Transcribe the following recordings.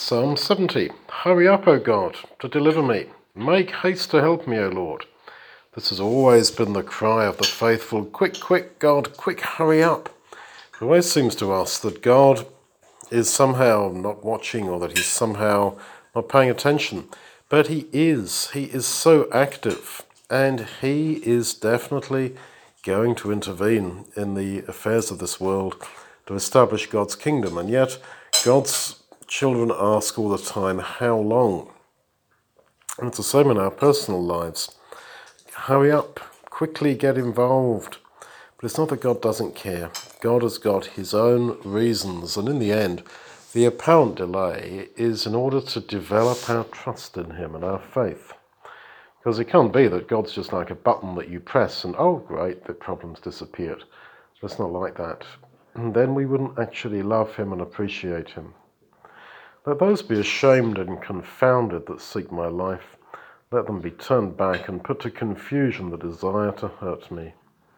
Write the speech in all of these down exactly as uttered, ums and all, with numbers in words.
Psalm seventy. Hurry up, O God, to deliver me. Make haste to help me, O Lord. This has always been the cry of the faithful. Quick, quick, God, quick, hurry up. It always seems to us that God is somehow not watching or that he's somehow not paying attention. But he is. He is so active, and he is definitely going to intervene in the affairs of this world to establish God's kingdom. And yet God's children ask all the time, how long? And it's the same in our personal lives. Hurry up, quickly get involved. But it's not that God doesn't care. God has got his own reasons, and in the end, the apparent delay is in order to develop our trust in him and our faith. Because it can't be that God's just like a button that you press and, oh great, the problem's disappeared. It's not like that. And then we wouldn't actually love him and appreciate him. Let those be ashamed and confounded that seek my life. Let them be turned back and put to confusion the desire to hurt me.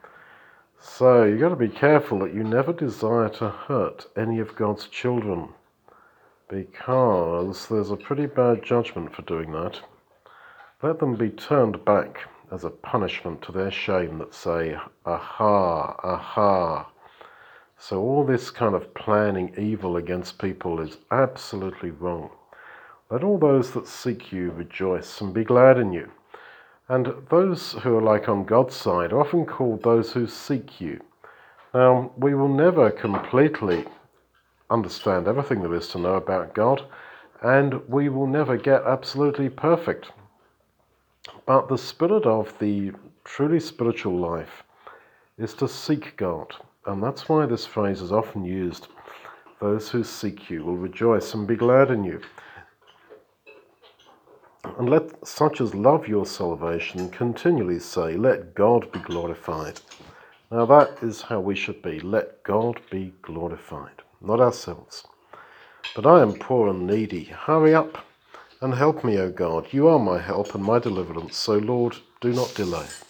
So you've got to be careful that you never desire to hurt any of God's children, because there's a pretty bad judgment for doing that. Let them be turned back as a punishment to their shame that say, aha, aha. So all this kind of planning evil against people is absolutely wrong. Let all those that seek you rejoice and be glad in you. And those who are like on God's side are often called those who seek you. Now, we will never completely understand everything there is to know about God, and we will never get absolutely perfect. But the spirit of the truly spiritual life is to seek God. And that's why this phrase is often used. Those who seek you will rejoice and be glad in you. And let such as love your salvation continually say, let God be glorified. Now that is how we should be. Let God be glorified, not ourselves. But I am poor and needy. Hurry up and help me, O God. You are my help and my deliverance. So Lord, do not delay.